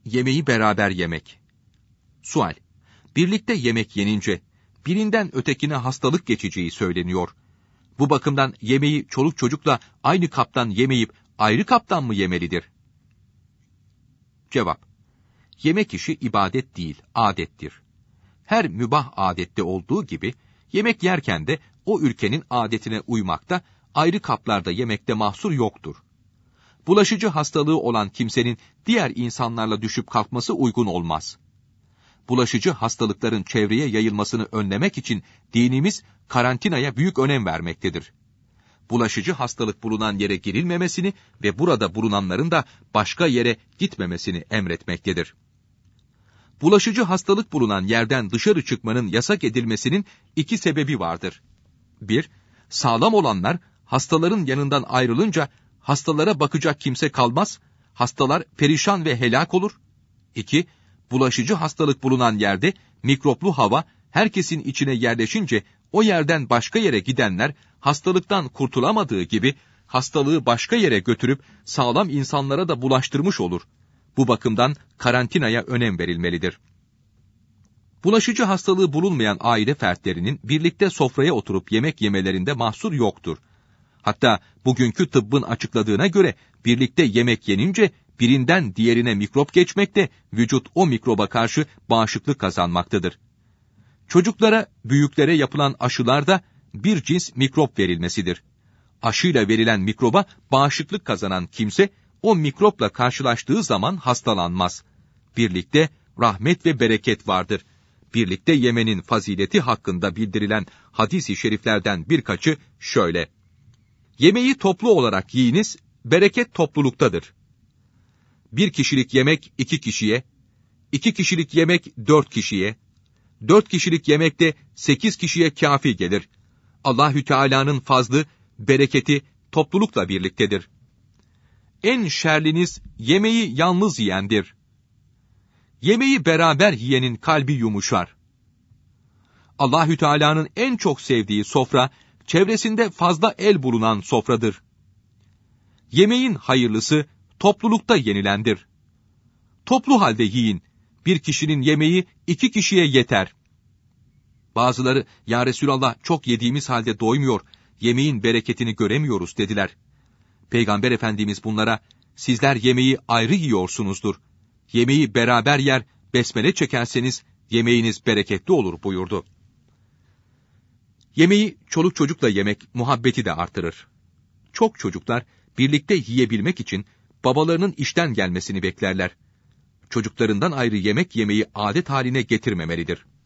Yemeği beraber yemek. Sual: Birlikte yemek yenince birinden ötekine hastalık geçeceği söyleniyor. Bu bakımdan yemeği çoluk çocukla aynı kaptan yemeyip ayrı kaptan mı yemelidir? Cevap: Yemek işi ibadet değil, adettir. Her mübah adette olduğu gibi, yemek yerken de o ülkenin adetine uymakta, ayrı kaplarda yemekte mahsur yoktur. Bulaşıcı hastalığı olan kimsenin diğer insanlarla düşüp kalkması uygun olmaz. Bulaşıcı hastalıkların çevreye yayılmasını önlemek için dinimiz karantinaya büyük önem vermektedir. Bulaşıcı hastalık bulunan yere girilmemesini ve burada bulunanların da başka yere gitmemesini emretmektedir. Bulaşıcı hastalık bulunan yerden dışarı çıkmanın yasak edilmesinin iki sebebi vardır. 1. Sağlam olanlar hastaların yanından ayrılınca hastalara bakacak kimse kalmaz, hastalar perişan ve helak olur. 2. Bulaşıcı hastalık bulunan yerde mikroplu hava herkesin içine yerleşince o yerden başka yere gidenler hastalıktan kurtulamadığı gibi hastalığı başka yere götürüp sağlam insanlara da bulaştırmış olur. Bu bakımdan karantinaya önem verilmelidir. Bulaşıcı hastalığı bulunmayan aile fertlerinin birlikte sofraya oturup yemek yemelerinde mahsur yoktur. Hatta bugünkü tıbbın açıkladığına göre birlikte yemek yenince birinden diğerine mikrop geçmekte, vücut o mikroba karşı bağışıklık kazanmaktadır. Çocuklara, büyüklere yapılan aşılarda bir cins mikrop verilmesidir. Aşıyla verilen mikroba bağışıklık kazanan kimse, o mikropla karşılaştığı zaman hastalanmaz. Birlikte rahmet ve bereket vardır. Birlikte yemenin fazileti hakkında bildirilen hadis-i şeriflerden birkaçı şöyle: Yemeği toplu olarak yiyiniz, bereket topluluktadır. 1 kişilik yemek 2 kişiye, 2 kişilik yemek 4 kişiye, 4 kişilik yemek de 8 kişiye kâfi gelir. Allahü Teala'nın fazlı, bereketi toplulukla birliktedir. En şerliniz yemeği yalnız yiyendir. Yemeği beraber yiyenin kalbi yumuşar. Allahü Teala'nın en çok sevdiği sofra, çevresinde fazla el bulunan sofradır. Yemeğin hayırlısı toplulukta yenilendir. Toplu halde yiyin. 1 kişinin yemeği 2 kişiye yeter. Bazıları, ya Resulallah çok yediğimiz halde doymuyor, yemeğin bereketini göremiyoruz dediler. Peygamber Efendimiz bunlara, sizler yemeği ayrı yiyorsunuzdur. Yemeği beraber yer, besmele çekerseniz yemeğiniz bereketli olur buyurdu. Yemeği çoluk çocukla yemek muhabbeti de artırır. Çok çocuklar birlikte yiyebilmek için babalarının işten gelmesini beklerler. Çocuklarından ayrı yemek yemeyi adet haline getirmemelidir.